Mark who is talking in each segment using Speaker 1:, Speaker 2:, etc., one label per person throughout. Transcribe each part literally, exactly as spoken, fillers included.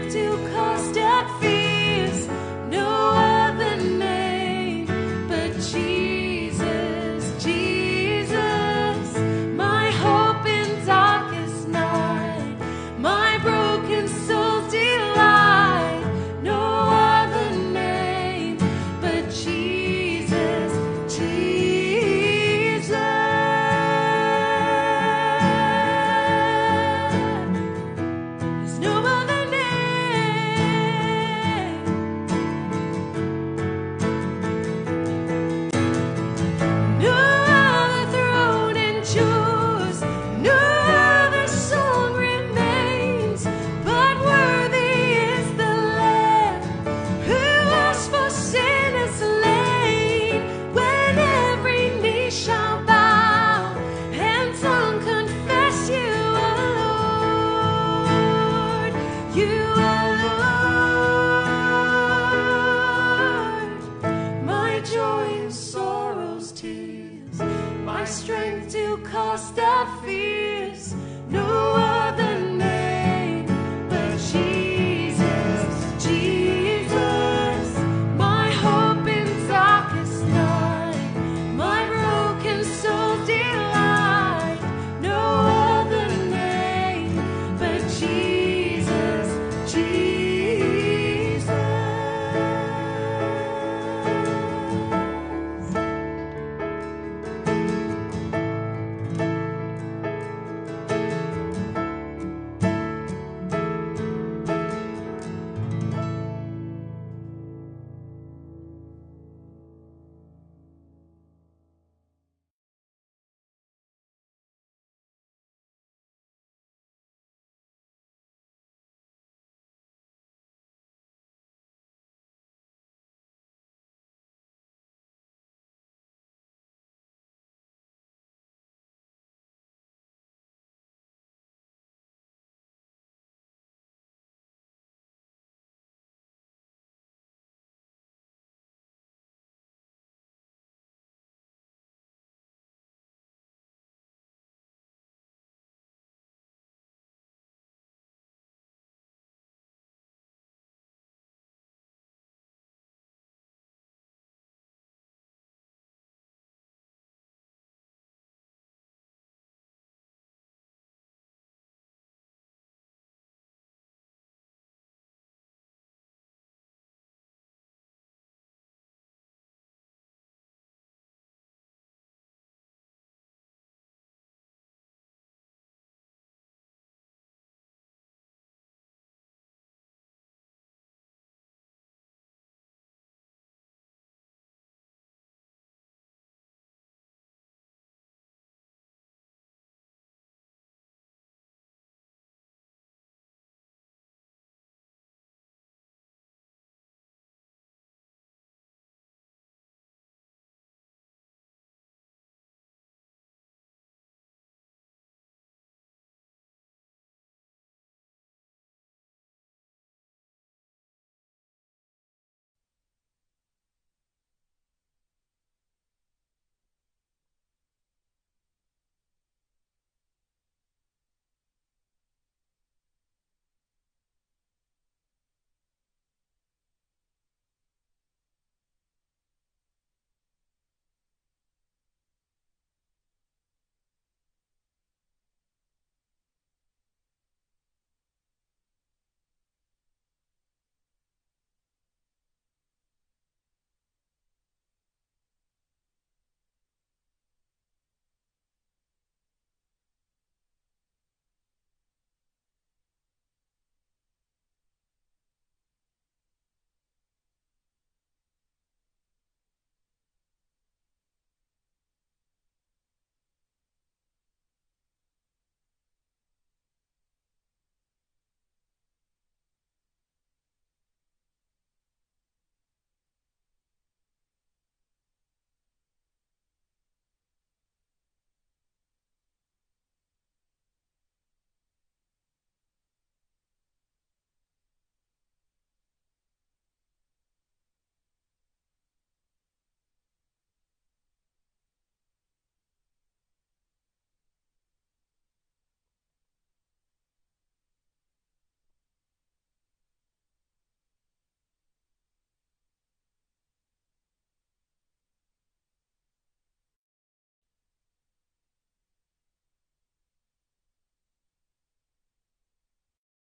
Speaker 1: There's no other name.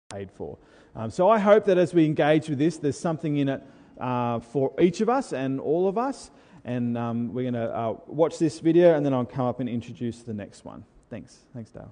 Speaker 1: paid for. Um, so I hope that as we engage with this, there's something in it uh, for each of us and all of us. And um, we're going to uh, watch this video, and then I'll come up and introduce the next one. Thanks. Thanks, Dale.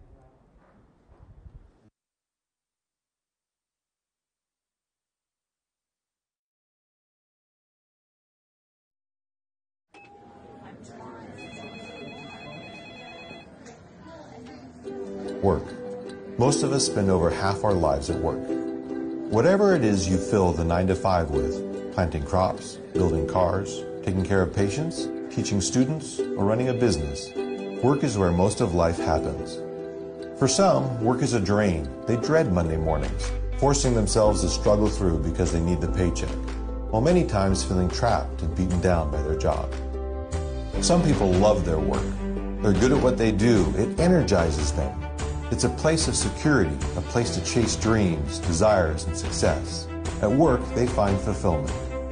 Speaker 2: Work. Most of us spend over half our lives at work. Whatever it is you fill the nine to five with, planting crops, building cars, taking care of patients, teaching students, or running a business, work is where most of life happens. For some, work is a drain. They dread Monday mornings, forcing themselves to struggle through because they need the paycheck, while many times feeling trapped and beaten down by their job. Some people love their work. They're good at what they do. It energizes them. It's a place of security, a place to chase dreams, desires, and success. At work, they find fulfillment.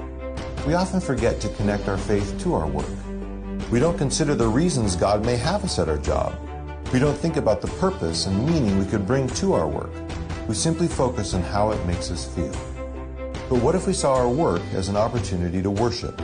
Speaker 2: We often forget to connect our faith to our work. We don't consider the reasons God may have us at our job. We don't think about the purpose and meaning we could bring to our work. We simply focus on how it makes us feel. But what if we saw our work as an opportunity to worship?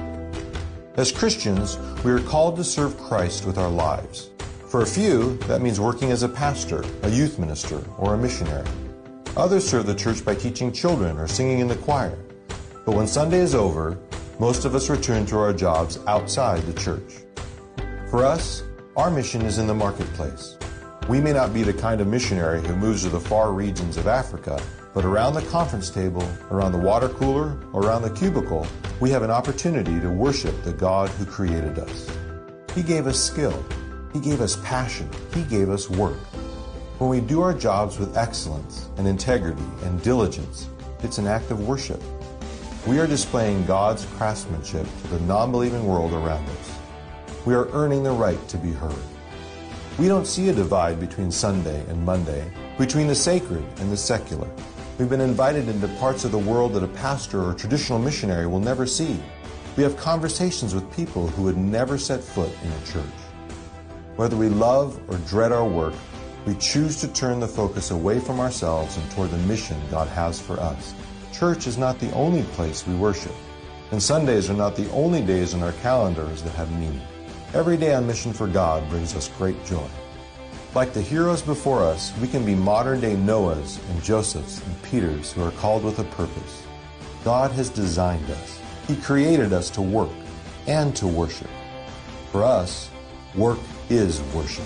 Speaker 2: As Christians, we are called to serve Christ with our lives. For a few, that means working as a pastor, a youth minister, or a missionary. Others serve the church by teaching children or singing in the choir. But when Sunday is over, most of us return to our jobs outside the church. For us, our mission is in the marketplace. We may not be the kind of missionary who moves to the far regions of Africa, but around the conference table, around the water cooler, or around the cubicle, we have an opportunity to worship the God who created us. He gave us skill. He gave us passion. He gave us work. When we do our jobs with excellence and integrity and diligence, it's an act of worship. We are displaying God's craftsmanship to the non-believing world around us. We are earning the right to be heard. We don't see a divide between Sunday and Monday, between the sacred and the secular. We've been invited into parts of the world that a pastor or traditional missionary will never see. We have conversations with people who would never set foot in a church. Whether we love or dread our work, we choose to turn the focus away from ourselves and toward the mission God has for us. Church is not the only place we worship, and Sundays are not the only days in our calendars that have meaning. Every day on mission for God brings us great joy. Like the heroes before us, we can be modern-day Noahs and Josephs and Peters who are called with a purpose. God has designed us. He created us to work and to worship. For us, work is worship.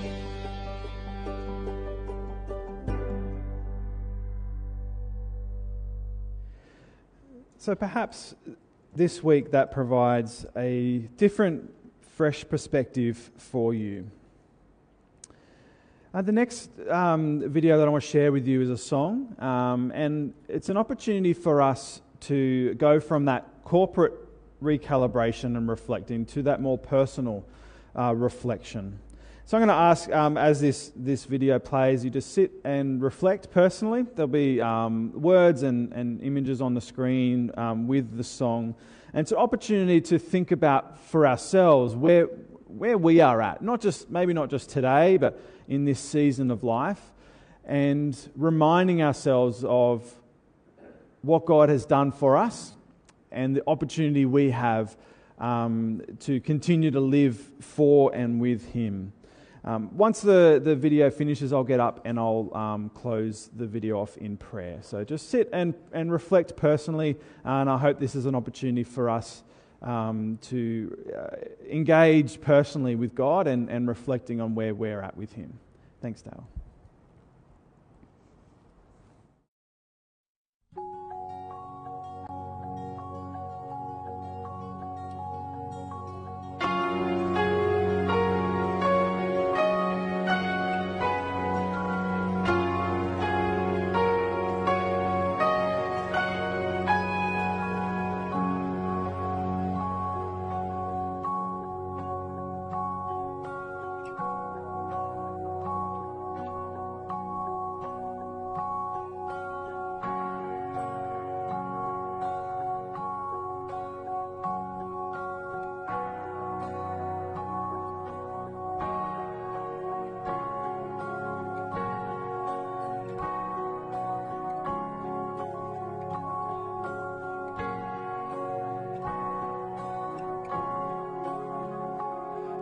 Speaker 1: So perhaps this week that provides a different, fresh perspective for you. Uh, the next um, video that I want to share with you is a song, um, and it's an opportunity for us to go from that corporate recalibration and reflecting to that more personal uh, reflection. So I'm going to ask, um, as this, this video plays, you just sit and reflect personally. There'll be um, words and, and images on the screen um, with the song. And it's an opportunity to think about for ourselves where where we are at, not just maybe not just today, but in this season of life, and reminding ourselves of what God has done for us and the opportunity we have um, to continue to live for and with Him. Um, once the, the video finishes, I'll get up and I'll um, close the video off in prayer. So just sit and, and reflect personally, and I hope this is an opportunity for us um, to uh, engage personally with God and, and reflecting on where we're at with Him. Thanks, Dale.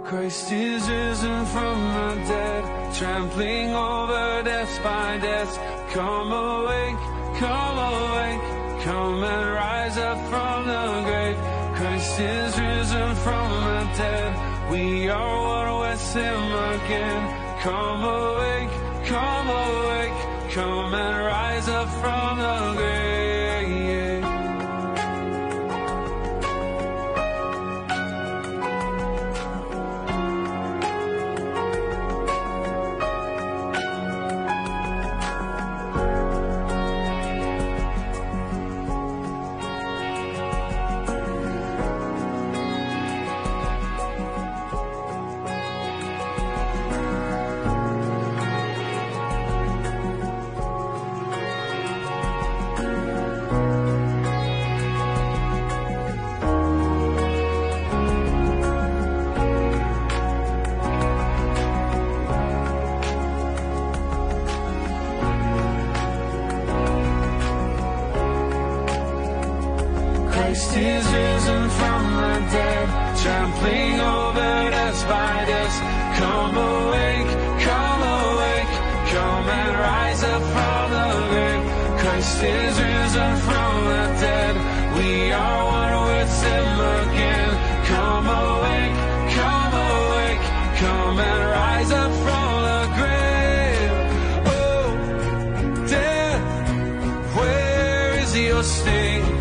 Speaker 3: Christ is risen from the dead, trampling over death by death. Come awake, come awake, come and rise up from the grave. Christ is risen from the dead, we are one with him again. Come awake, come awake, come and rise up from the grave. Christ is risen from the dead, trampling over death by death. Come awake, come awake, come and rise up from the grave. Christ is risen from the dead, we are one with him again. Come awake, come awake, come and rise up from the grave. Oh, death, where is your sting?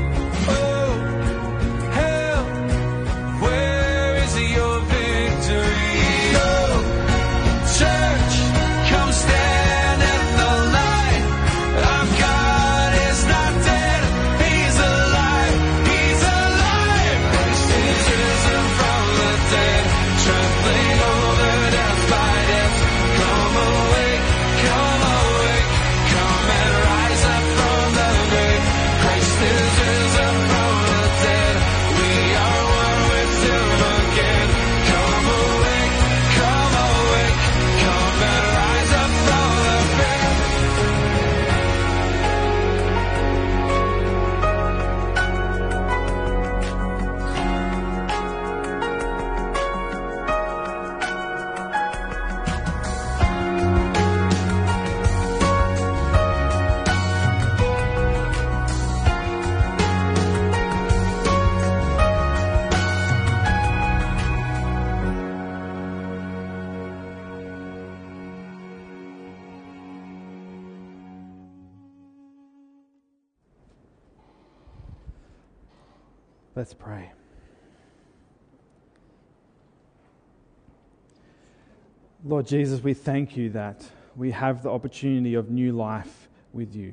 Speaker 1: Let's pray. Lord Jesus, we thank you that we have the opportunity of new life with you.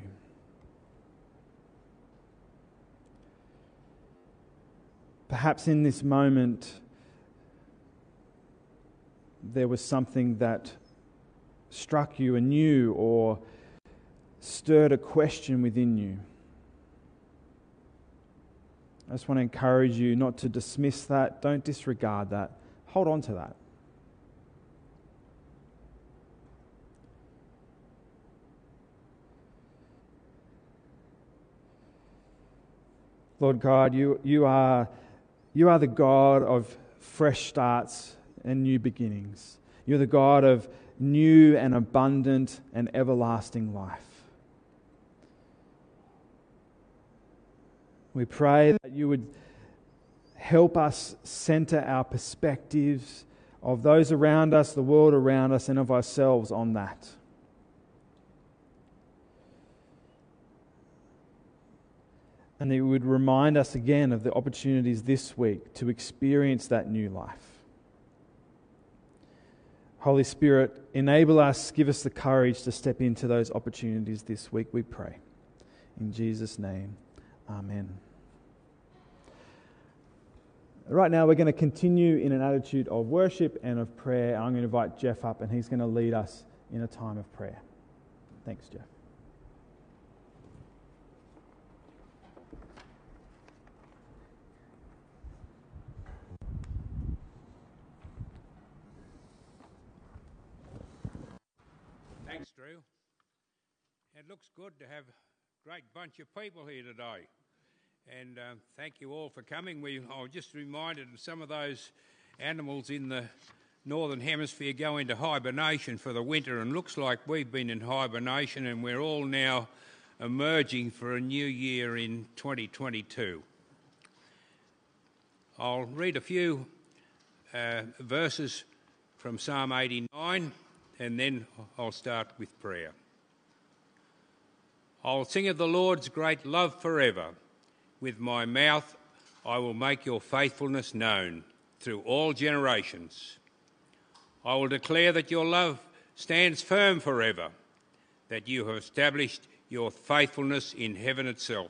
Speaker 1: Perhaps in this moment, there was something that struck you anew or stirred a question within you. I just want to encourage you not to dismiss that. Don't disregard that. Hold on to that. Lord God, you, you are, you are the God of fresh starts and new beginnings. You're the God of new and abundant and everlasting life. We pray that you would help us center our perspectives of those around us, the world around us, and of ourselves on that. And that you would remind us again of the opportunities this week to experience that new life. Holy Spirit, enable us, give us the courage to step into those opportunities this week, we pray. In Jesus' name, amen. Right now, we're going to continue in an attitude of worship and of prayer. I'm going to invite Jeff up, and he's going to lead us in a time of prayer. Thanks, Jeff.
Speaker 4: Thanks, Drew. It looks good to have a great bunch of people here today. And um, thank you all for coming. We, I was just reminded of some of those animals in the Northern Hemisphere go into hibernation for the winter, and looks like we've been in hibernation and we're all now emerging for a new year in twenty twenty-two. I'll read a few uh, verses from Psalm eighty-nine and then I'll start with prayer. I'll sing of the Lord's great love forever. With my mouth I will make your faithfulness known through all generations. I will declare that your love stands firm forever, that you have established your faithfulness in heaven itself.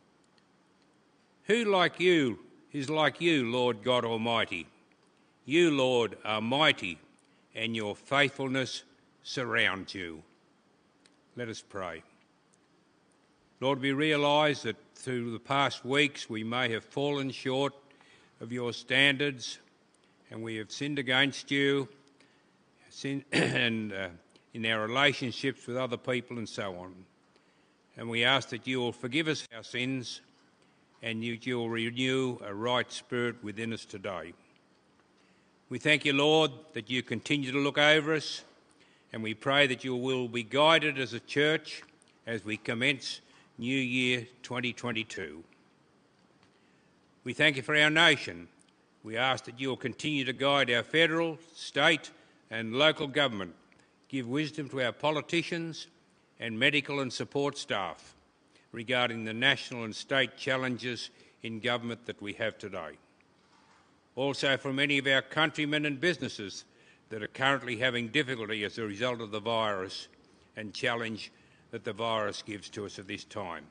Speaker 4: Who like you is like you, Lord God Almighty? You, Lord, are mighty, and your faithfulness surrounds you. Let us pray. Lord, we realise that through the past weeks we may have fallen short of your standards, and we have sinned against you, sin- and uh, in our relationships with other people and so on. And we ask that you will forgive us our sins and you will renew a right spirit within us today. We thank you, Lord, that you continue to look over us, and we pray that you will be guided as a church as we commence New Year twenty twenty-two. We thank you for our nation. We ask that you will continue to guide our federal, state and local government. Give wisdom to our politicians and medical and support staff regarding the national and state challenges in government that we have today. Also for many of our countrymen and businesses that are currently having difficulty as a result of the virus and challenge that the virus gives to us at this time.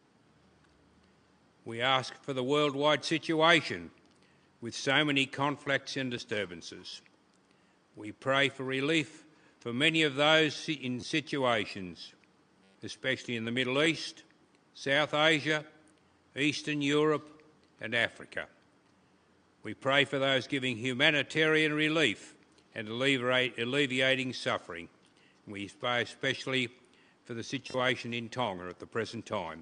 Speaker 4: We ask for the worldwide situation with so many conflicts and disturbances. We pray for relief for many of those in situations, especially in the Middle East, South Asia, Eastern Europe and Africa. We pray for those giving humanitarian relief and alleviating suffering. We pray especially for the situation in Tonga at the present time.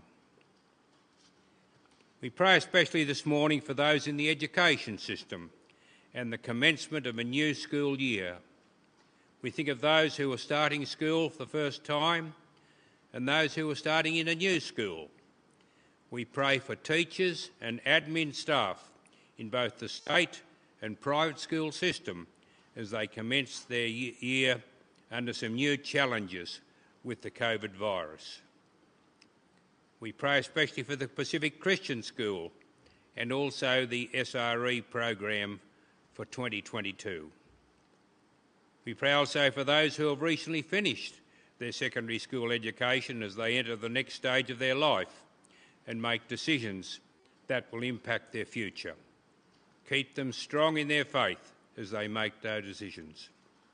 Speaker 4: We pray especially this morning for those in the education system and the commencement of a new school year. We think of those who are starting school for the first time and those who are starting in a new school. We pray for teachers and admin staff in both the state and private school system as they commence their year under some new challenges with the COVID virus. We pray especially for the Pacific Christian School and also the S R E program for twenty twenty-two. We pray also for those who have recently finished their secondary school education as they enter the next stage of their life and make decisions that will impact their future. Keep them strong in their faith as they make those decisions.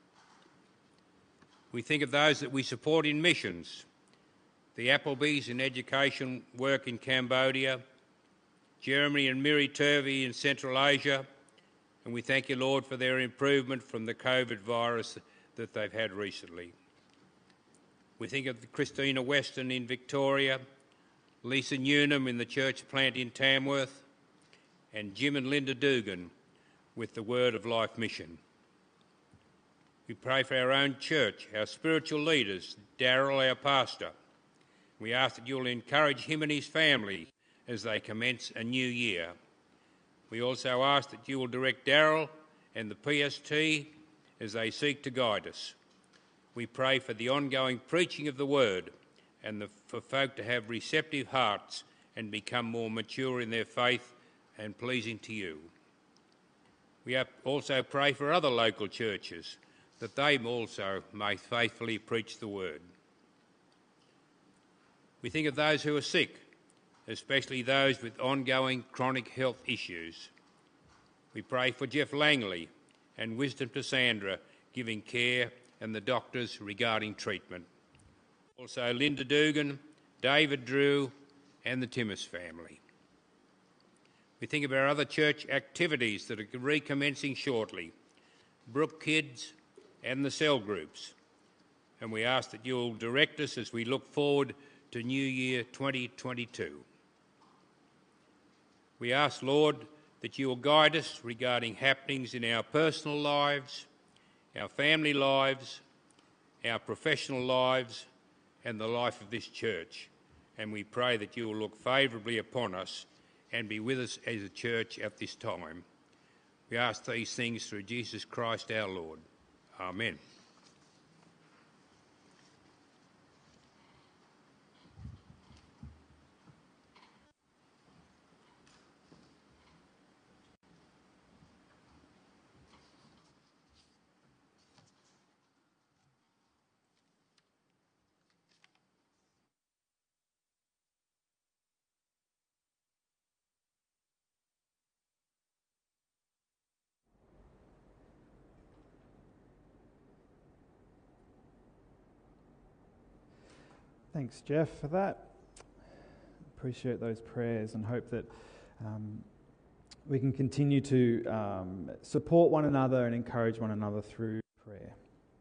Speaker 4: We think of those that we support in missions, the Applebys in education work in Cambodia, Jeremy and Miri Turvey in Central Asia, and we thank you, Lord, for their improvement from the COVID virus that they've had recently. We think of Christina Weston in Victoria, Lisa Newnham in the church plant in Tamworth, and Jim and Linda Dugan with the Word of Life mission. We pray for our own church, our spiritual leaders, Darryl, our pastor. We ask that you'll encourage him and his family as they commence a new year. We also ask that you will direct Darryl and the P S T as they seek to guide us. We pray for the ongoing preaching of the Word and the, for folk to have receptive hearts and become more mature in their faith and pleasing to you. We also pray for other local churches that they also may faithfully preach the Word. We think of those who are sick, especially those with ongoing chronic health issues. We pray for Jeff Langley and wisdom to Sandra, giving care, and the doctors regarding treatment. Also Linda Dugan, David Drew and the Timmis family. We think of our other church activities that are recommencing shortly, Brook Kids and the cell groups. And we ask that you'll direct us as we look forward to New Year twenty twenty-two. We ask, Lord, that you will guide us regarding happenings in our personal lives, our family lives, our professional lives, and the life of this church. And we pray that you will look favourably upon us and be with us as a church at this time. We ask these things through Jesus Christ our Lord. Amen.
Speaker 1: Thanks, Jeff, for that. Appreciate those prayers and hope that um, we can continue to um, support one another and encourage one another through prayer.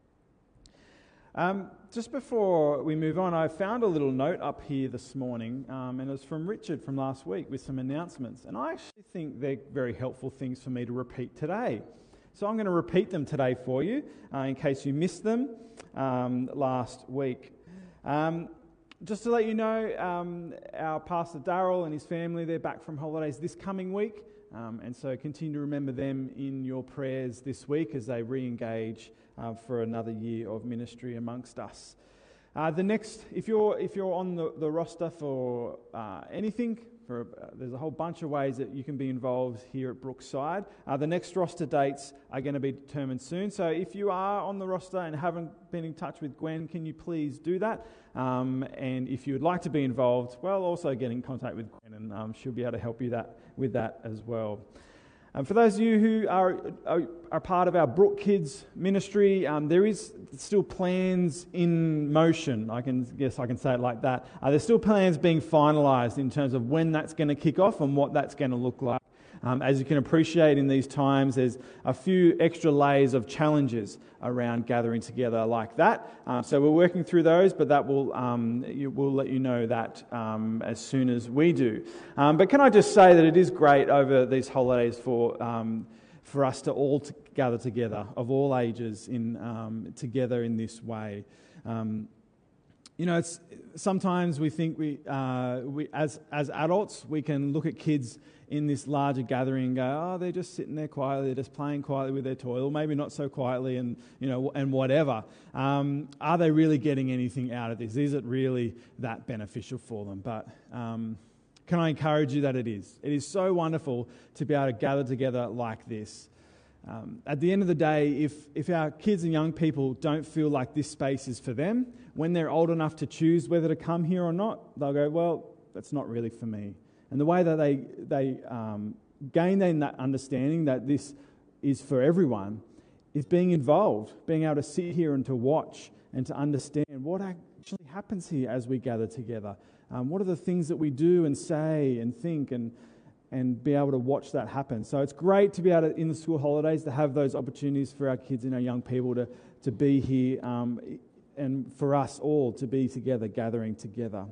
Speaker 1: Um, just before we move on, I found a little note up here this morning, um, and it was from Richard from last week with some announcements. And I actually think they're very helpful things for me to repeat today. So I'm going to repeat them today for you, uh, in case you missed them um, last week. Um, Just to let you know, um, our pastor Darryl and his family, they're back from holidays this coming week, um, and so continue to remember them in your prayers this week as they re-engage uh, for another year of ministry amongst us. Uh, the next, if you're if you're on the, the roster for uh, anything, for uh, there's a whole bunch of ways that you can be involved here at Brookside. Uh, the next roster dates are going to be determined soon. So if you are on the roster and haven't been in touch with Gwen, can you please do that? Um, and if you would like to be involved, well, also get in contact with Gwen, and um, she'll be able to help you that with that as well. Um, for those of you who are, are are part of our Brook Kids ministry, um, there is still plans in motion. I can guess I can say it like that. Uh, there's still plans being finalised in terms of when that's going to kick off and what that's going to look like. Um, as you can appreciate in these times, there's a few extra layers of challenges around gathering together like that. Um, so we're working through those, but that will um, you, we'll let you know that um, as soon as we do. Um, but can I just say that it is great over these holidays for um, for us to all to gather together, of all ages, in um, together in this way. Um, You know, it's sometimes we think we, uh, we as as adults, we can look at kids in this larger gathering and go, oh, they're just sitting there quietly, they're just playing quietly with their toy, or maybe not so quietly, and you know, and whatever. Um, are they really getting anything out of this? Is it really that beneficial for them? But um, can I encourage you that it is? It is so wonderful to be able to gather together like this. Um, at the end of the day, if, if our kids and young people don't feel like this space is for them, when they're old enough to choose whether to come here or not, they'll go, well, that's not really for me. And the way that they, they um, gain that understanding that this is for everyone is being involved, being able to sit here and to watch and to understand what actually happens here as we gather together. Um, what are the things that we do and say and think and and be able to watch that happen. So it's great to be able to, in the school holidays, to have those opportunities for our kids and our young people to, to be here um, and for us all to be together, gathering together.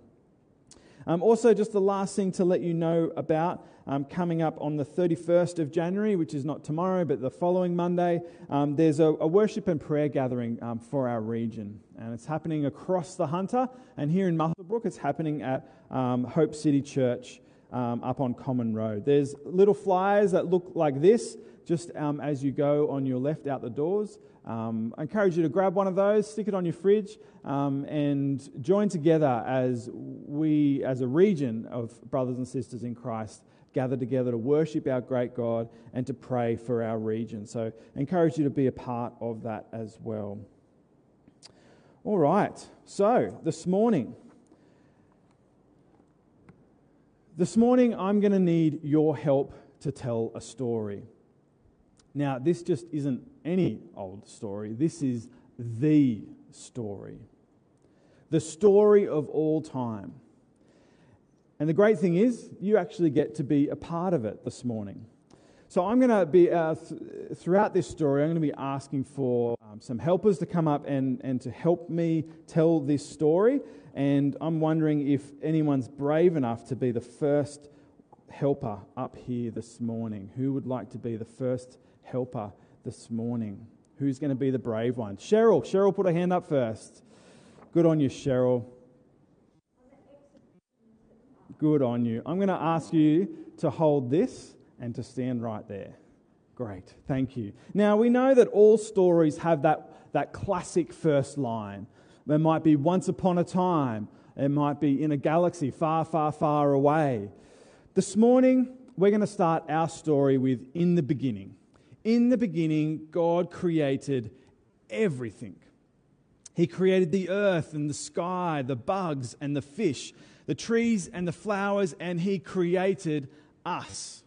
Speaker 1: Um, also, just the last thing to let you know about, um, coming up on the thirty-first of January, which is not tomorrow, but the following Monday, um, there's a, a worship and prayer gathering um, for our region. And it's happening across the Hunter. And here in Muswellbrook, it's happening at um, Hope City Church, Um, up on Common Road. There's little flyers that look like this, just um, as you go on your left out the doors. Um, I encourage you to grab one of those, stick it on your fridge, um, and join together as we, as a region of brothers and sisters in Christ, gather together to worship our great God and to pray for our region. So I encourage you to be a part of that as well. All right, so this morning, This morning, I'm going to need your help to tell a story. Now, this just isn't any old story. This is the story. The story of all time. And the great thing is, you actually get to be a part of it this morning. So I'm going to be, uh, th- throughout this story, I'm going to be asking for um, some helpers to come up and, and to help me tell this story. And I'm wondering if anyone's brave enough to be the first helper up here this morning? Who would like to be the first helper this morning? Who's going to be the brave one? Cheryl. Cheryl, put her hand up first. Good on you, Cheryl. Good on you. I'm going to ask you to hold this and to stand right there. Great. Thank you. Now, we know that all stories have that, that classic first line. There might be once upon a time. It might be in a galaxy far, far, far away. This morning, we're going to start our story with in the beginning. In the beginning, God created everything. He created the earth and the sky, the bugs and the fish, the trees and the flowers, and He created us.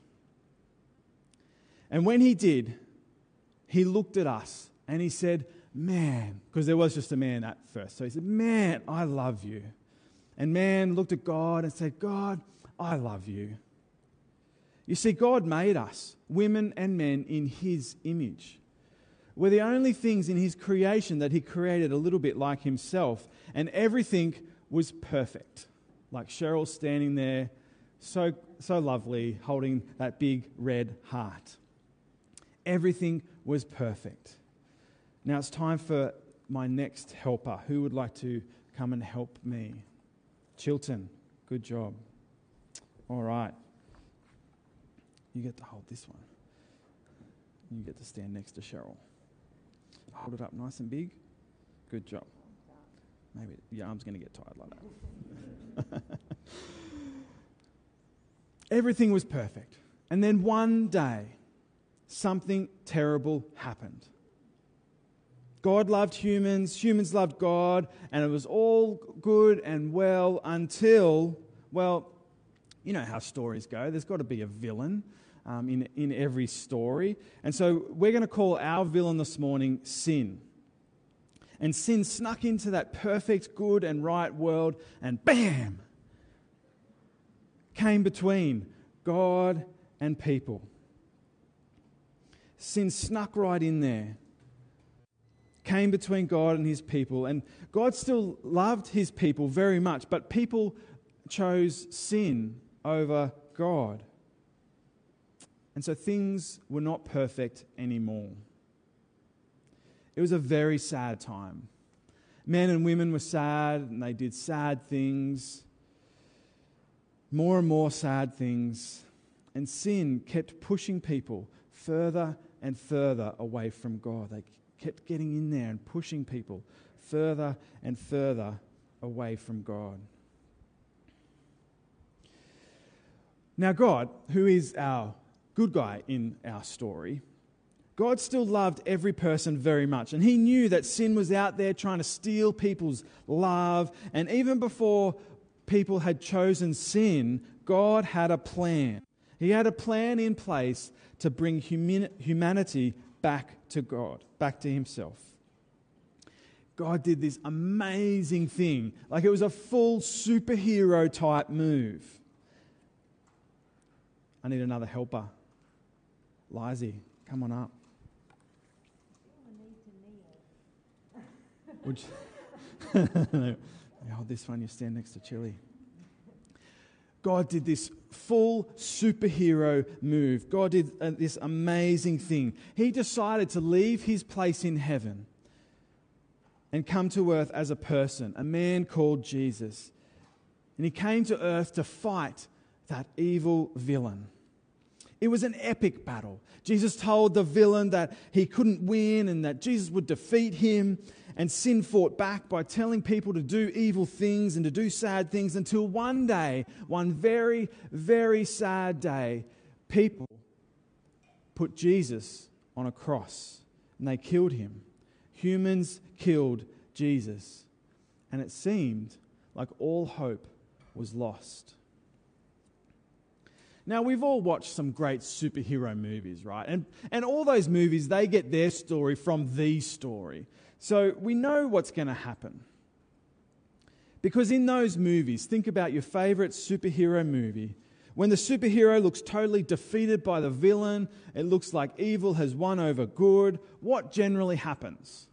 Speaker 1: And when He did, He looked at us and He said, man, because there was just a man at first. So He said, man, I love you. And man looked at God and said, God, I love you. You see, God made us, women and men, in His image. We're the only things in His creation that He created a little bit like Himself. And everything was perfect. Like Cheryl standing there, so, so lovely, holding that big red heart. Everything was perfect. Now it's time for my next helper. Who would like to come and help me? Chilton, good job. All right. You get to hold this one. You get to stand next to Cheryl. Hold it up nice and big. Good job. Maybe your arm's going to get tired like that. Everything was perfect. And then one day, something terrible happened. God loved humans, humans loved God, and it was all good and well until, well, you know how stories go. There's got to be a villain um, in, in every story. And so we're going to call our villain this morning sin. And sin snuck into that perfect, good and right world and bam! Came between God and people. Sin snuck right in there. Came between God and His people. And God still loved His people very much, but people chose sin over God. And so things were not perfect anymore. It was a very sad time. Men and women were sad, and they did sad things. More and more sad things. And sin kept pushing people further and further away from God. They kept getting in there and pushing people further and further away from God. Now God, who is our good guy in our story, God still loved every person very much. And He knew that sin was out there trying to steal people's love. And even before people had chosen sin, God had a plan. He had a plan in place to bring humi- humanity back to God, back to Himself. God did this amazing thing. Like it was a full superhero type move. I need another helper. Lizzie, come on up. Would you hold this one, you stand next to Chili. God did this full superhero move. God did uh, this amazing thing. He decided to leave His place in heaven and come to earth as a person, a man called Jesus. And He came to earth to fight that evil villain. It was an epic battle. Jesus told the villain that he couldn't win and that Jesus would defeat him. And sin fought back by telling people to do evil things and to do sad things until one day, one very, very sad day, people put Jesus on a cross and they killed Him. Humans killed Jesus. And it seemed like all hope was lost. Now, we've all watched some great superhero movies, right? And, and all those movies, they get their story from the story. So we know what's going to happen. Because in those movies, think about your favourite superhero movie. When the superhero looks totally defeated by the villain, it looks like evil has won over good, what generally happens?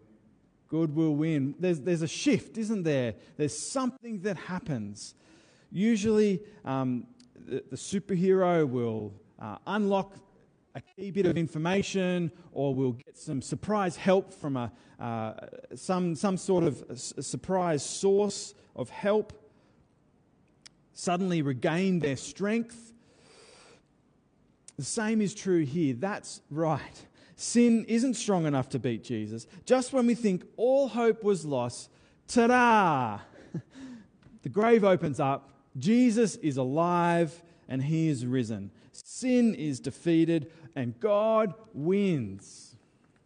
Speaker 1: Good will win. There's, there's a shift, isn't there? There's something that happens. Usually, um, the, the superhero will uh, unlock a key bit of information, or will get some surprise help from a uh, some some sort of surprise source of help. Suddenly regain their strength. The same is true here. That's right. Sin isn't strong enough to beat Jesus. Just when we think all hope was lost, ta-da! The grave opens up. Jesus is alive and he is risen. Sin is defeated and God wins.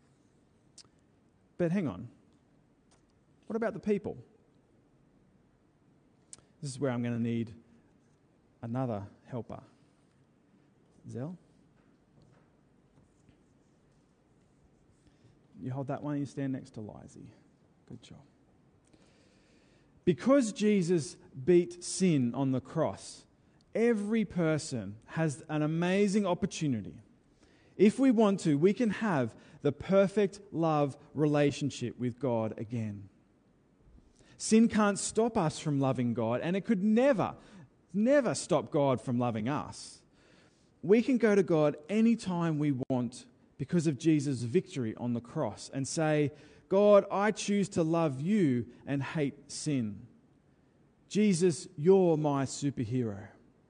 Speaker 1: But hang on. What about the people? This is where I'm going to need another helper. Zell? You hold that one, you stand next to Lizzie. Good job. Because Jesus beat sin on the cross, every person has an amazing opportunity. If we want to, we can have the perfect love relationship with God again. Sin can't stop us from loving God, and it could never, never stop God from loving us. We can go to God anytime we want because of Jesus' victory on the cross and say, God, I choose to love you and hate sin. Jesus, you're my superhero.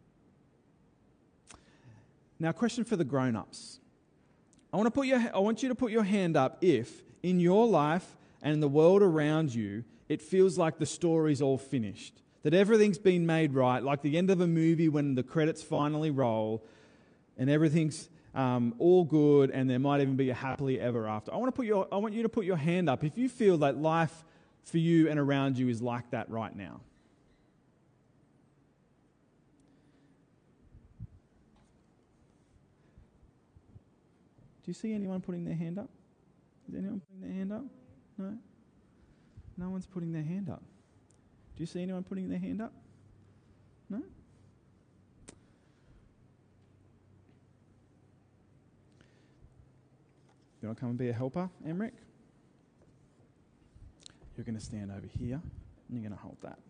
Speaker 1: Now, question for the grown-ups. I want to put your, I want you to put your hand up if, in your life and in the world around you, it feels like the story's all finished, that everything's been made right, like the end of a movie when the credits finally roll and everything's um, all good and there might even be a happily ever after. I want to put your, I want you to put your hand up if you feel that life for you and around you is like that right now. Do you see anyone putting their hand up? Is anyone putting their hand up? No? No one's putting their hand up. Do you see anyone putting their hand up? No? You want to come and be a helper, Emmerich? You're going to stand over here and you're going to hold that.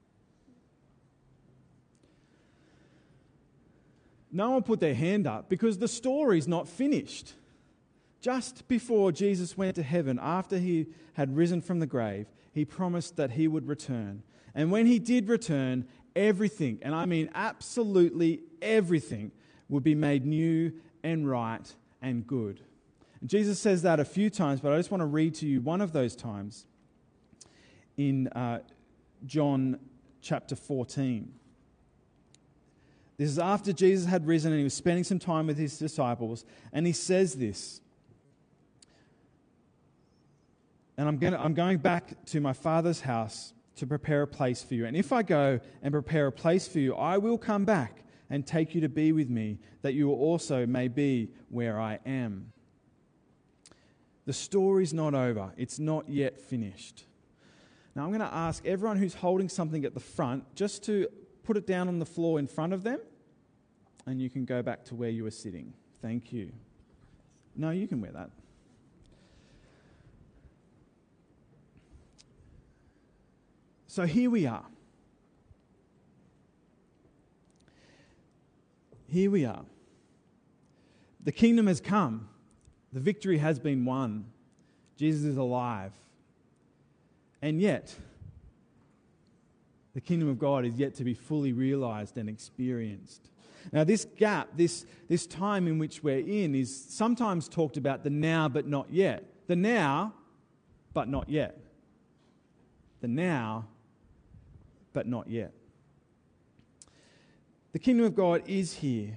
Speaker 1: No one put their hand up because the story's not finished. Just before Jesus went to heaven, after he had risen from the grave, he promised that he would return. And when he did return, everything, and I mean absolutely everything, would be made new and right and good. And Jesus says that a few times, but I just want to read to you one of those times in uh, John chapter fourteen. This is after Jesus had risen and he was spending some time with his disciples, and he says this. And I'm going, to, I'm going back to my Father's house to prepare a place for you. And if I go and prepare a place for you, I will come back and take you to be with me, that you also may be where I am. The story's not over. It's not yet finished. Now I'm going to ask everyone who's holding something at the front just to put it down on the floor in front of them, and you can go back to where you were sitting. Thank you. No, you can wear that. So here we are. Here we are. The kingdom has come. The victory has been won. Jesus is alive. And yet, the kingdom of God is yet to be fully realized and experienced. Now, this gap, this, this time in which we're in, is sometimes talked about the now but not yet. The now, but not yet. The now, but not yet. The kingdom of God is here.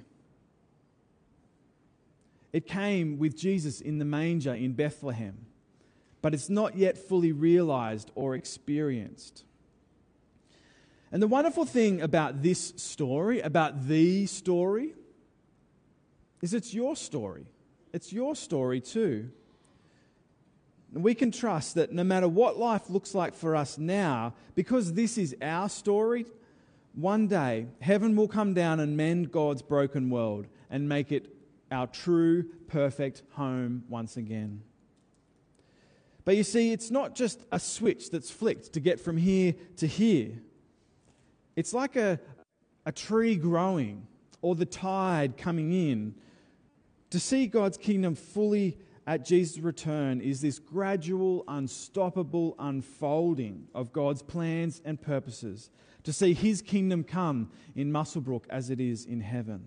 Speaker 1: It came with Jesus in the manger in Bethlehem, but it's not yet fully realized or experienced. And the wonderful thing about this story, about the story, is it's your story. It's your story too. And we can trust that no matter what life looks like for us now, because this is our story, one day heaven will come down and mend God's broken world and make it our true, perfect home once again. But you see, it's not just a switch that's flicked to get from here to here. It's like a, a tree growing or the tide coming in. To see God's kingdom fully at Jesus' return is this gradual, unstoppable unfolding of God's plans and purposes. To see His kingdom come in Muswellbrook as it is in heaven.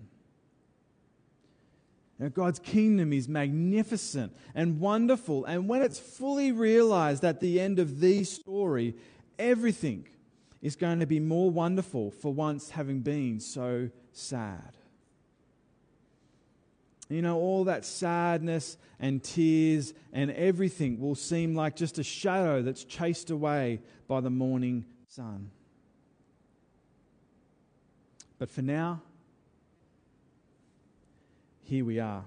Speaker 1: Now, God's kingdom is magnificent and wonderful, and when it's fully realized at the end of the story, everything is going to be more wonderful for once having been so sad. You know, all that sadness and tears and everything will seem like just a shadow that's chased away by the morning sun. But for now, here we are.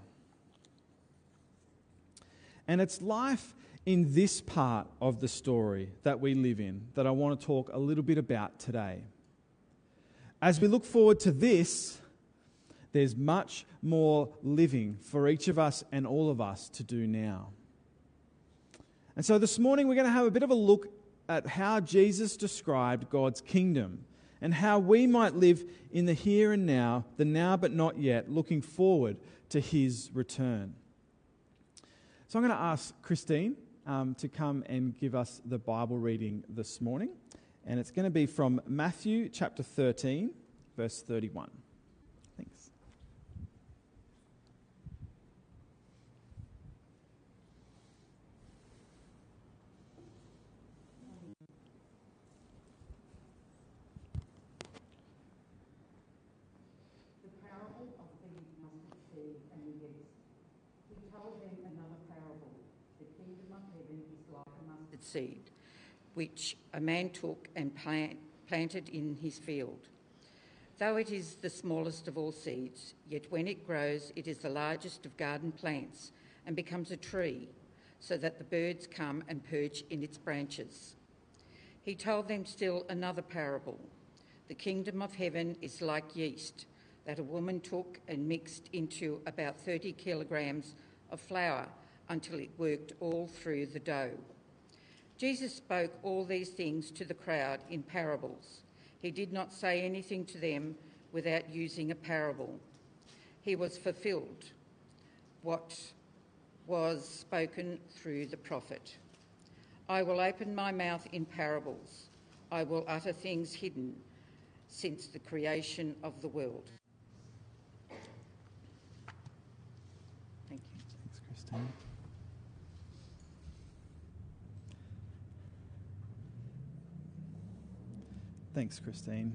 Speaker 1: And it's life in this part of the story that we live in that I want to talk a little bit about today. As we look forward to this, there's much more living for each of us and all of us to do now. And so this morning we're going to have a bit of a look at how Jesus described God's kingdom and how we might live in the here and now, the now but not yet, looking forward to His return. So I'm going to ask Christine um, to come and give us the Bible reading this morning. And it's going to be from Matthew chapter thirteen, verse thirty-one. Thanks.
Speaker 5: Seed, which a man took and plant, planted in his field. Though it is the smallest of all seeds, yet when it grows, it is the largest of garden plants and becomes a tree, so that the birds come and perch in its branches. He told them still another parable. The kingdom of heaven is like yeast that a woman took and mixed into about thirty kilograms of flour until it worked all through the dough. Jesus spoke all these things to the crowd in parables. He did not say anything to them without using a parable. He was fulfilled what was spoken through the prophet. I will open my mouth in parables. I will utter things hidden since the creation of the world. Thank you.
Speaker 1: Thanks, Christine. Thanks, Christine.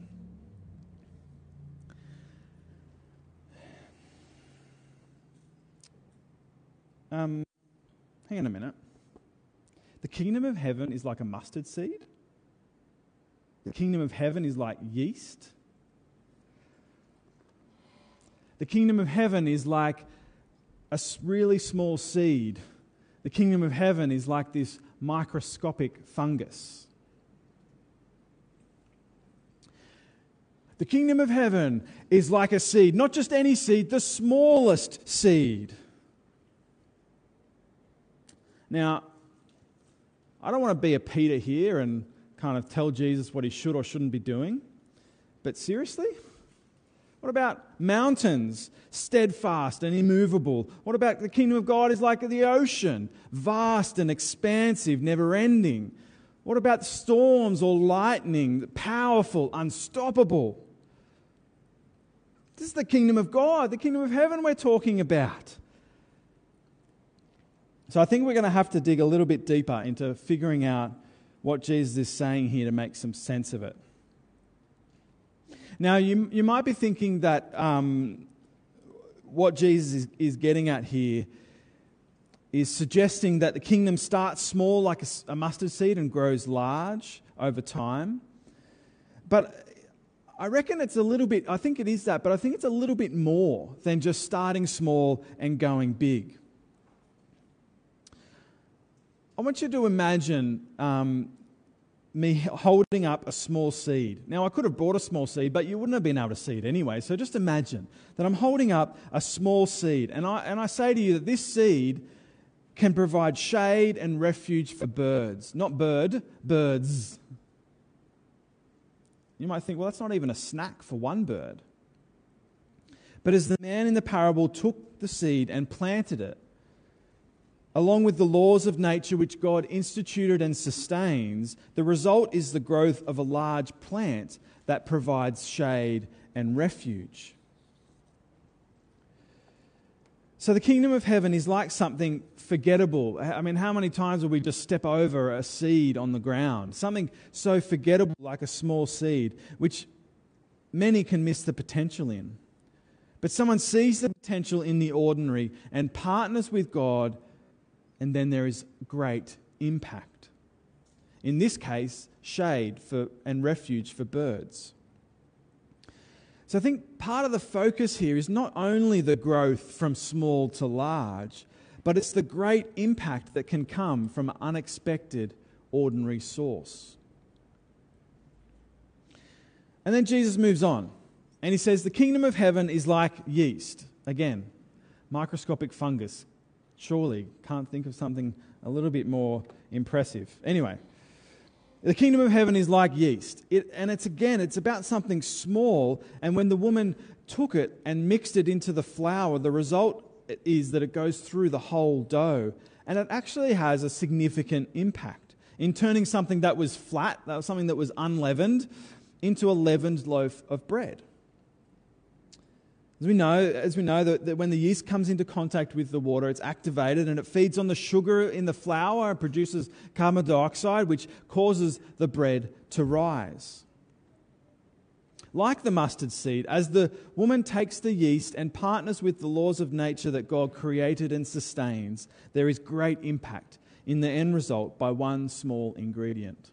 Speaker 1: Um, hang on a minute. The kingdom of heaven is like a mustard seed? The kingdom of heaven is like yeast? The kingdom of heaven is like a really small seed. The kingdom of heaven is like this microscopic fungus. The kingdom of heaven is like a seed, not just any seed, the smallest seed. Now, I don't want to be a Peter here and kind of tell Jesus what he should or shouldn't be doing, but seriously? What about mountains, steadfast and immovable? What about the kingdom of God is like the ocean, vast and expansive, never-ending? What about storms or lightning, powerful, unstoppable? This is the kingdom of God, the kingdom of heaven we're talking about. So I think we're going to have to dig a little bit deeper into figuring out what Jesus is saying here to make some sense of it. Now, you you might be thinking that um, what Jesus is, is getting at here is suggesting that the kingdom starts small like a, a mustard seed and grows large over time. But I reckon it's a little bit, I think it is that, but I think it's a little bit more than just starting small and going big. I want you to imagine um, me holding up a small seed. Now, I could have brought a small seed, but you wouldn't have been able to see it anyway. So just imagine that I'm holding up a small seed, and I and I say to you that this seed can provide shade and refuge for birds. Not bird, birds. You might think, well, that's not even a snack for one bird. But as the man in the parable took the seed and planted it, along with the laws of nature which God instituted and sustains, the result is the growth of a large plant that provides shade and refuge. So the kingdom of heaven is like something forgettable. I mean, how many times will we just step over a seed on the ground? Something so forgettable like a small seed, which many can miss the potential in. But someone sees the potential in the ordinary and partners with God, and then there is great impact. In this case, shade for and refuge for birds. So I think part of the focus here is not only the growth from small to large, but it's the great impact that can come from an unexpected, ordinary source. And then Jesus moves on, and he says, the kingdom of heaven is like yeast. Again, microscopic fungus. Surely can't think of something a little bit more impressive. Anyway, the kingdom of heaven is like yeast. It, and it's again, it's about something small. And when the woman took it and mixed it into the flour, the result is that it goes through the whole dough. And it actually has a significant impact in turning something that was flat, that was something that was unleavened, into a leavened loaf of bread. As we know, as we know that, that when the yeast comes into contact with the water, it's activated and it feeds on the sugar in the flour and produces carbon dioxide, which causes the bread to rise. Like the mustard seed, as the woman takes the yeast and partners with the laws of nature that God created and sustains, there is great impact in the end result by one small ingredient.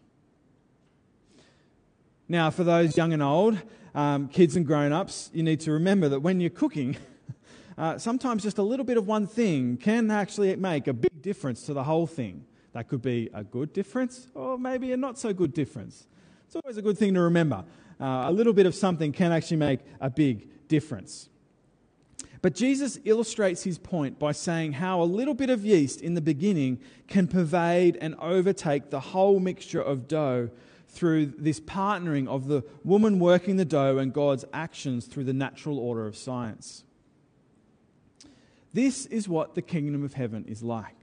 Speaker 1: Now, for those young and old, um, kids and grown-ups, you need to remember that when you're cooking, uh, sometimes just a little bit of one thing can actually make a big difference to the whole thing. That could be a good difference or maybe a not so good difference. It's always a good thing to remember. Uh, a little bit of something can actually make a big difference. But Jesus illustrates his point by saying how a little bit of yeast in the beginning can pervade and overtake the whole mixture of dough through this partnering of the woman working the dough and God's actions through the natural order of science. This is what the kingdom of heaven is like.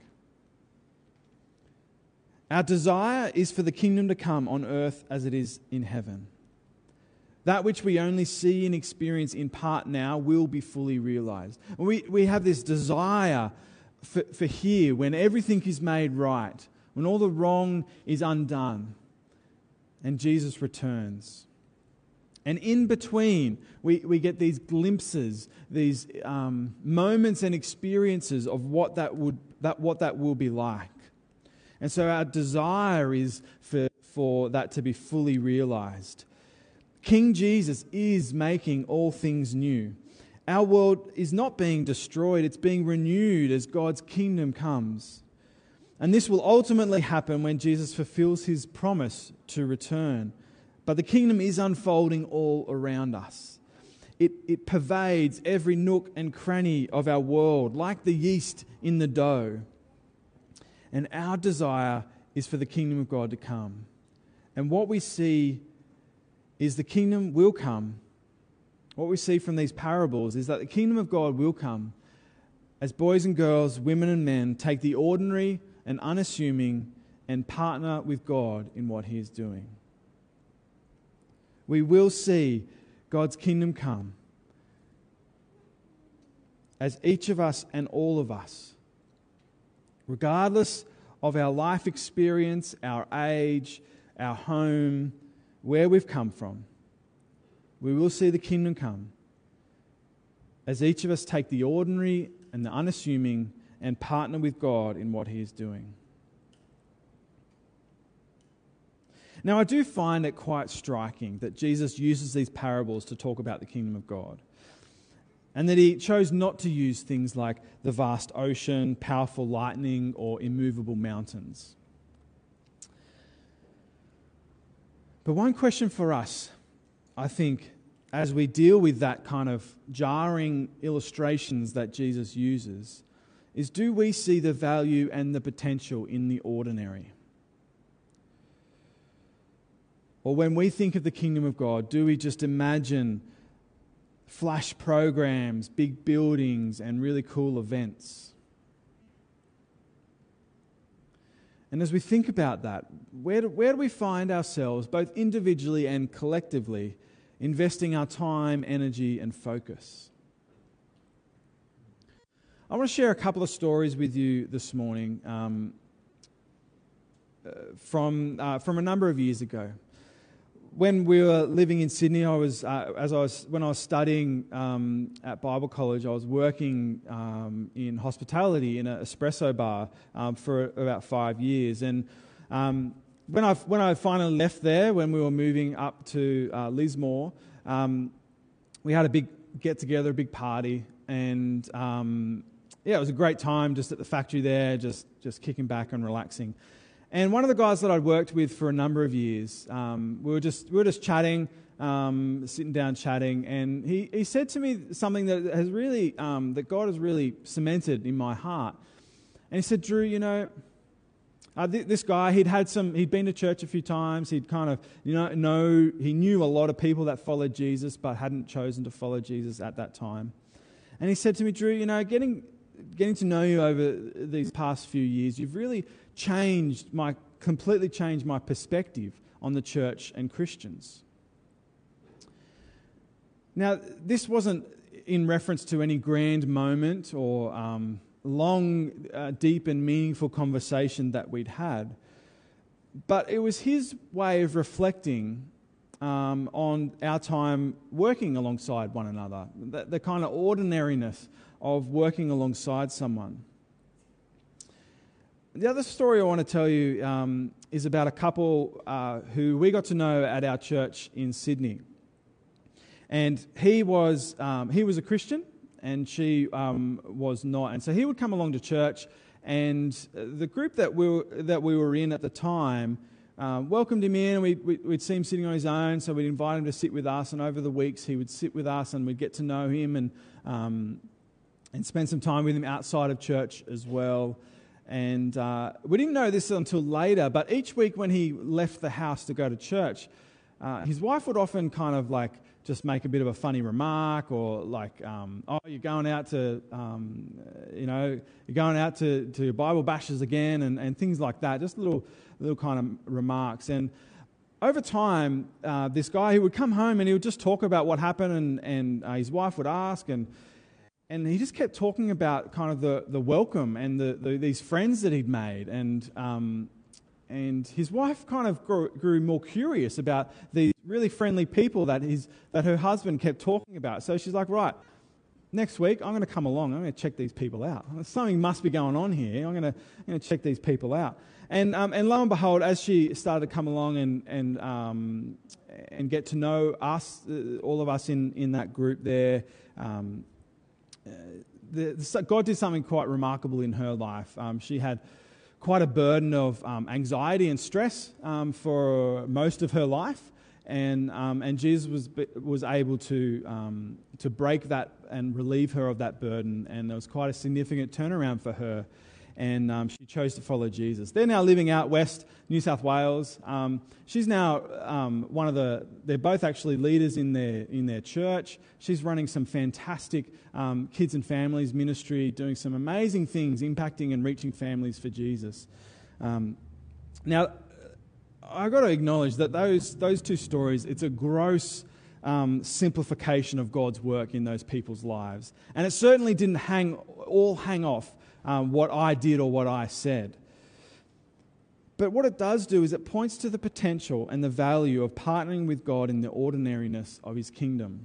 Speaker 1: Our desire is for the kingdom to come on earth as it is in heaven. That which we only see and experience in part now will be fully realized. We, we have this desire for, for here, when everything is made right, when all the wrong is undone, and Jesus returns. And in between, we, we get these glimpses, these um, moments and experiences of what that would that what that will be like. And so our desire is for, for that to be fully realized. King Jesus is making all things new. Our world is not being destroyed, it's being renewed as God's kingdom comes. And this will ultimately happen when Jesus fulfills his promise to return. But the kingdom is unfolding all around us. It, it pervades every nook and cranny of our world, like the yeast in the dough. And our desire is for the kingdom of God to come. And what we see is the kingdom will come. What we see from these parables is that the kingdom of God will come as boys and girls, women and men take the ordinary and unassuming and partner with God in what he is doing. We will see God's kingdom come as each of us and all of us, regardless of our life experience, our age, our home, where we've come from, we will see the kingdom come as each of us take the ordinary and the unassuming and partner with God in what he is doing. Now, I do find it quite striking that Jesus uses these parables to talk about the kingdom of God, and that he chose not to use things like the vast ocean, powerful lightning, or immovable mountains. But one question for us, I think, as we deal with that kind of jarring illustrations that Jesus uses, is do we see the value and the potential in the ordinary? Or when we think of the kingdom of God, do we just imagine flash programs, big buildings, and really cool events? And as we think about that, where do, where do we find ourselves, both individually and collectively, investing our time, energy, and focus? I want to share a couple of stories with you this morning um, uh, from uh, from a number of years ago. When we were living in Sydney, I was uh, as I was when I was studying um, at Bible College, I was working um, in hospitality in an espresso bar um, for about five years. And um, when I when I finally left there, when we were moving up to uh, Lismore, um, we had a big get together, a big party, and um, yeah, it was a great time just at the factory there, just just kicking back and relaxing. And one of the guys that I'd worked with for a number of years, um, we were just we were just chatting, um, sitting down chatting, and he, he said to me something that has really um, that God has really cemented in my heart. And he said, "Drew, you know, uh, th- this guy he'd had some he'd been to church a few times. He'd kind of you know know he knew a lot of people that followed Jesus, but hadn't chosen to follow Jesus at that time. And he said to me, Drew, you know, getting getting to know you over these past few years, you've really changed my, completely changed my perspective on the church and Christians." Now, this wasn't in reference to any grand moment or um, long, uh, deep and meaningful conversation that we'd had, but it was his way of reflecting um, on our time working alongside one another, the, the kind of ordinariness of working alongside someone. The other story I want to tell you um, is about a couple uh, who we got to know at our church in Sydney. And he was um, he was a Christian, and she um, was not. And so he would come along to church, and the group that we were, that we were in at the time um, welcomed him in. And we'd, we'd see him sitting on his own, so we'd invite him to sit with us. And over the weeks, he would sit with us, and we'd get to know him and um, and spend some time with him outside of church as well. And uh, we didn't know this until later, but each week when he left the house to go to church, uh, his wife would often kind of like just make a bit of a funny remark, or like, um, oh, you're going out to, um, you know, you're going out to, to Bible bashes again, and, and things like that, just little little kind of remarks. And over time, uh, this guy, he would come home and he would just talk about what happened, and, and uh, his wife would ask, and And he just kept talking about kind of the, the welcome and the, the these friends that he'd made. And um, and his wife kind of grew, grew more curious about these really friendly people that his that her husband kept talking about. So she's like, right, next week I'm going to come along. I'm going to check these people out. Something must be going on here. I'm going to, I'm going to check these people out. And um, and lo and behold, as she started to come along and and um, and get to know us, uh, all of us in, in that group there, um, Uh, the, the, God did something quite remarkable in her life. Um, she had quite a burden of um, anxiety and stress um, for most of her life, and um, and Jesus was was able to um, to break that and relieve her of that burden. And there was quite a significant turnaround for her, and um, she chose to follow Jesus. They're now living out west, New South Wales. Um, she's now um, one of the. They're both actually leaders in their in their church. She's running some fantastic um, kids and families ministry, doing some amazing things, impacting and reaching families for Jesus. Um, now, I've got to acknowledge that those those two stories, it's a gross um, simplification of God's work in those people's lives, and it certainly didn't hang all hang off Um, what I did or what I said. But what it does do is it points to the potential and the value of partnering with God in the ordinariness of His kingdom.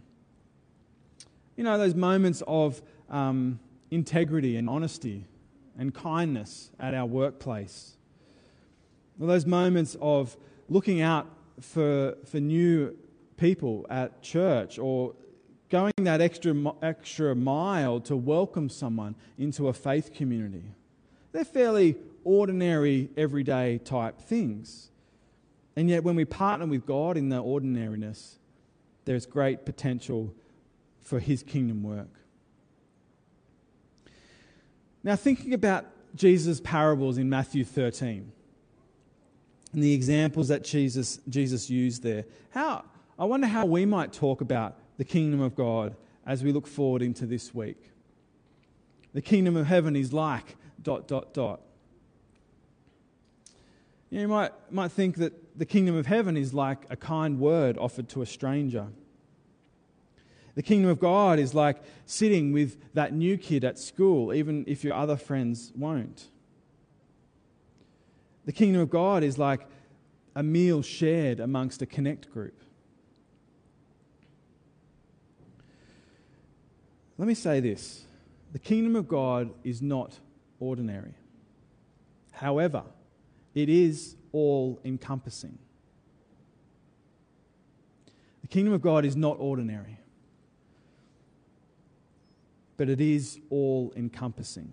Speaker 1: You know, those moments of um, integrity and honesty and kindness at our workplace. Or those moments of looking out for for new people at church, or going that extra extra mile to welcome someone into a faith community. They're fairly ordinary, everyday type things. And yet when we partner with God in the ordinariness, there's great potential for His kingdom work. Now, thinking about Jesus' parables in Matthew thirteen, and the examples that Jesus, Jesus used there. How I wonder how we might talk about the kingdom of God as we look forward into this week. The kingdom of heaven is like dot, dot, dot. You know, you might, might think that the kingdom of heaven is like a kind word offered to a stranger. The kingdom of God is like sitting with that new kid at school, even if your other friends won't. The kingdom of God is like a meal shared amongst a connect group. Let me say this. The kingdom of God is not ordinary. However, it is all-encompassing. The kingdom of God is not ordinary, but it is all-encompassing.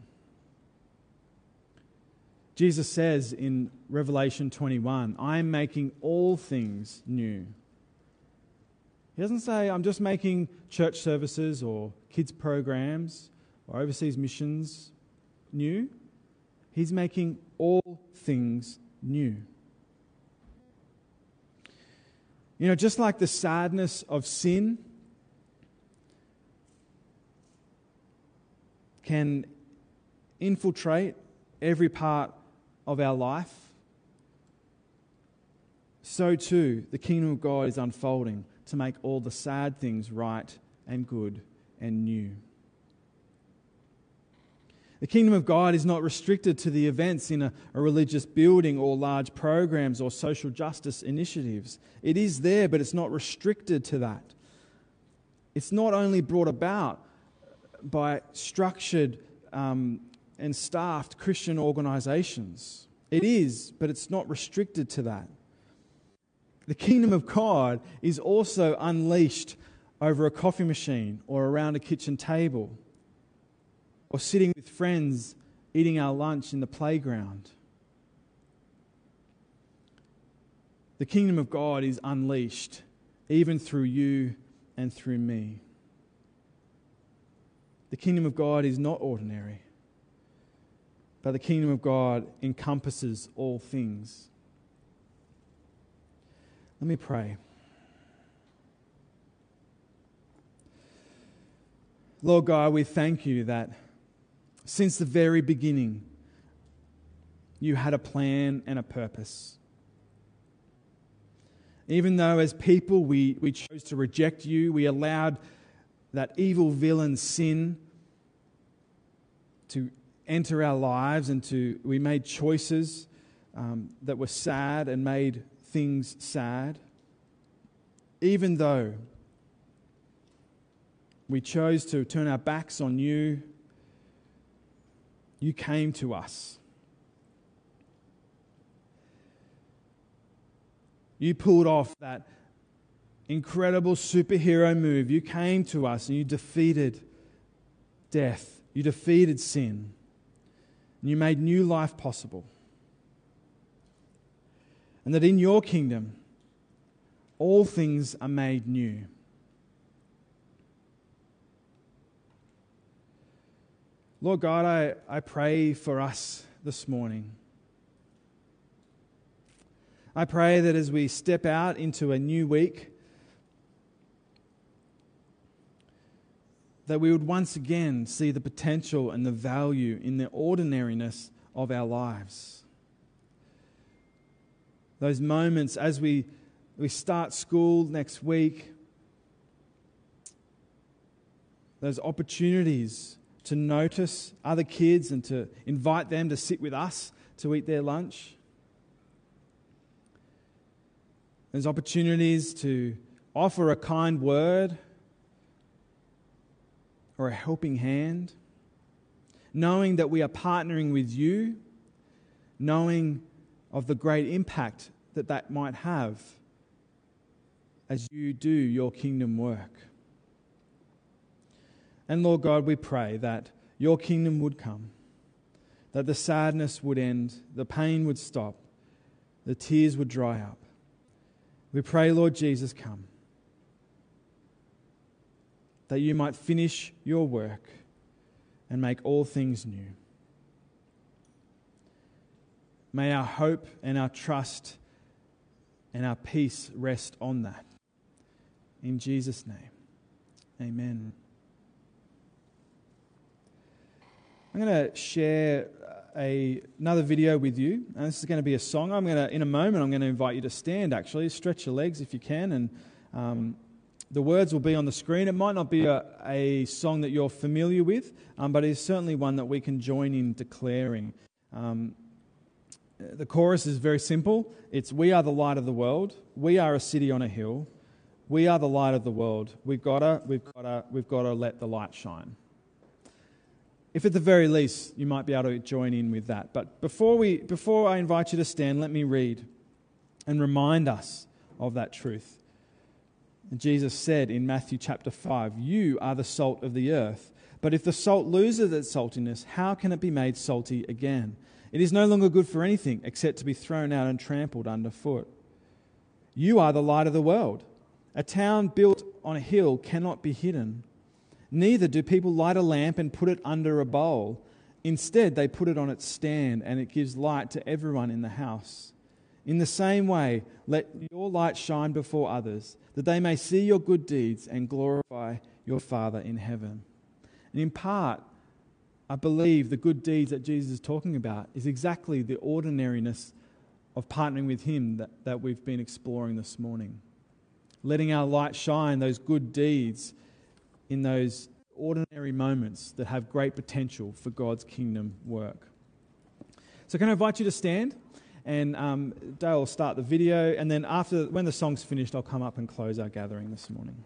Speaker 1: Jesus says in Revelation twenty-one, I am making all things new. He doesn't say, I'm just making church services or kids programs or overseas missions new. He's making all things new. You know, just like the sadness of sin can infiltrate every part of our life, so too the kingdom of God is unfolding to make all the sad things right and good and new. The kingdom of God is not restricted to the events in a, a religious building or large programs or social justice initiatives. It is there, but it's not restricted to that. It's not only brought about by structured um, and staffed Christian organisations. It is, but it's not restricted to that. The kingdom of God is also unleashed over a coffee machine or around a kitchen table, or sitting with friends eating our lunch in the playground. The kingdom of God is unleashed even through you and through me. The kingdom of God is not ordinary, but the kingdom of God encompasses all things. Let me pray. Lord God, we thank you that since the very beginning, you had a plan and a purpose. Even though as people we, we chose to reject you, we allowed that evil villain sin to enter our lives, and to we made choices um, that were sad and made things sad. Even though we chose to turn our backs on you, you came to us. You pulled off that incredible superhero move. You came to us and you defeated death. You defeated sin. And you made new life possible. And that in your kingdom, all things are made new. Lord God, I, I pray for us this morning. I pray that as we step out into a new week, that we would once again see the potential and the value in the ordinariness of our lives. Those moments as we, we start school next week, those opportunities to notice other kids and to invite them to sit with us to eat their lunch. There's opportunities to offer a kind word or a helping hand, knowing that we are partnering with you, knowing of the great impact that that might have as you do your kingdom work. And Lord God, we pray that your kingdom would come, that the sadness would end, the pain would stop, the tears would dry up. We pray, Lord Jesus, come, that you might finish your work and make all things new. May our hope and our trust and our peace rest on that. In Jesus' name, amen. I'm going to share a, another video with you, and this is going to be a song. I'm going to, in a moment, I'm going to invite you to stand, actually. Stretch your legs if you can, and um, the words will be on the screen. It might not be a, a song that you're familiar with, um, but it is certainly one that we can join in declaring. Um, the chorus is very simple. It's, we are the light of the world. We are a city on a hill. We are the light of the world. We've got to, we've got to, we've got to let the light shine. If at the very least you might be able to join in with that. But before we, before I invite you to stand, let me read and remind us of that truth. And Jesus said in Matthew chapter five, "You are the salt of the earth. But if the salt loses its saltiness, how can it be made salty again? It is no longer good for anything except to be thrown out and trampled underfoot. You are the light of the world. A town built on a hill cannot be hidden. Neither do people light a lamp and put it under a bowl. Instead, they put it on its stand, and it gives light to everyone in the house. In the same way, let your light shine before others, that they may see your good deeds and glorify your Father in heaven." And in part, I believe the good deeds that Jesus is talking about is exactly the ordinariness of partnering with Him that, that we've been exploring this morning. Letting our light shine, those good deeds, in those ordinary moments that have great potential for God's kingdom work. So can I invite you to stand? And um, Dale will start the video, and then after, when the song's finished, I'll come up and close our gathering this morning.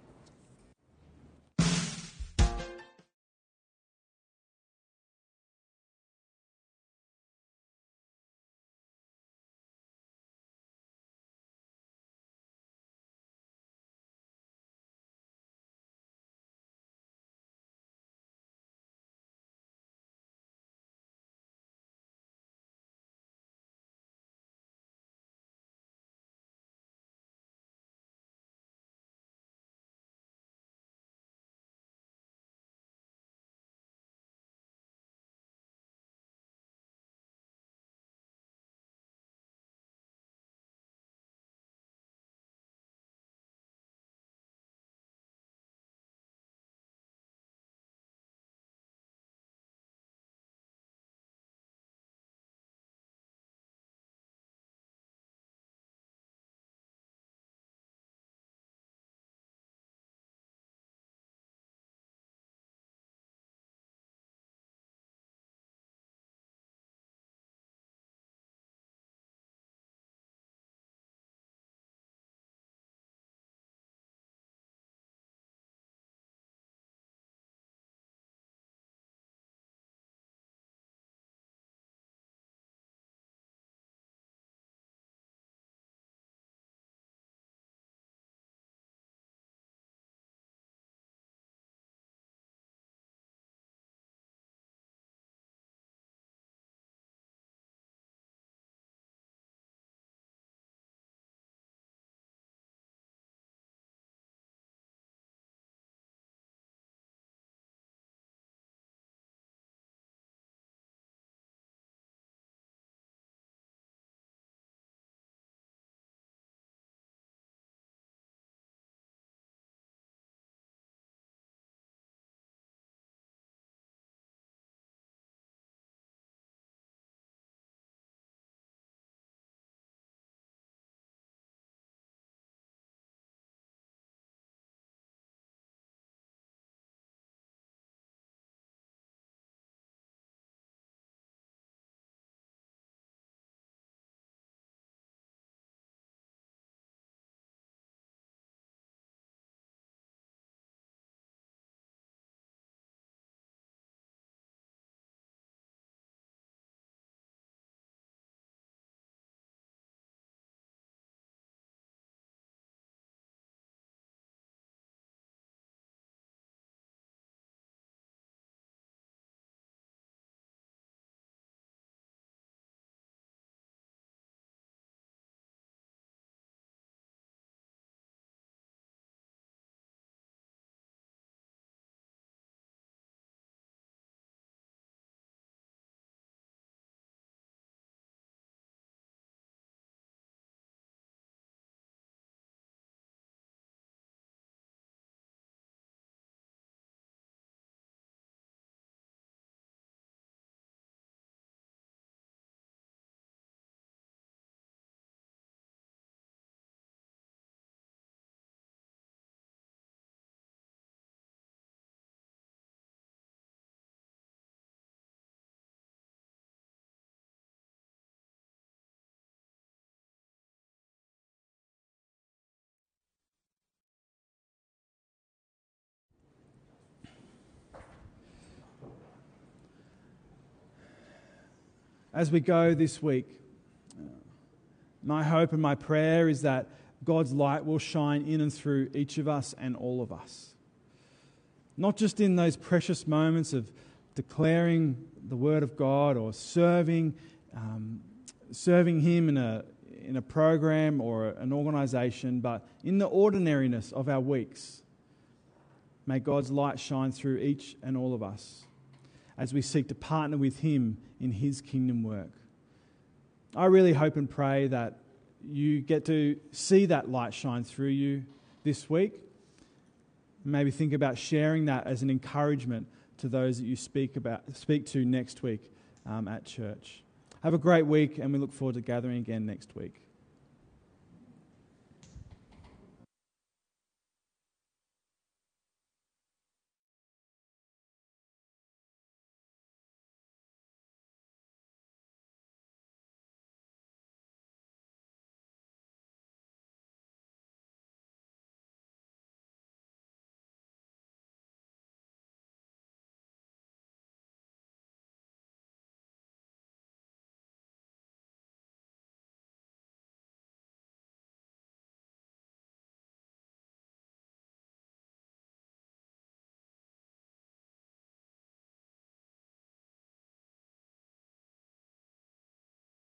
Speaker 1: as we go this week, my hope and my prayer is that God's light will shine in and through each of us and all of us. Not just in those precious moments of declaring the Word of God or serving, um, serving Him in a in a program or an organisation, but in the ordinariness of our weeks. May God's light shine through each and all of us as we seek to partner with Him in His kingdom work. I really hope and pray that you get to see that light shine through you this week. Maybe think about sharing that as an encouragement to those that you speak about, speak to next week um, at church. Have a great week, and we look forward to gathering again next week.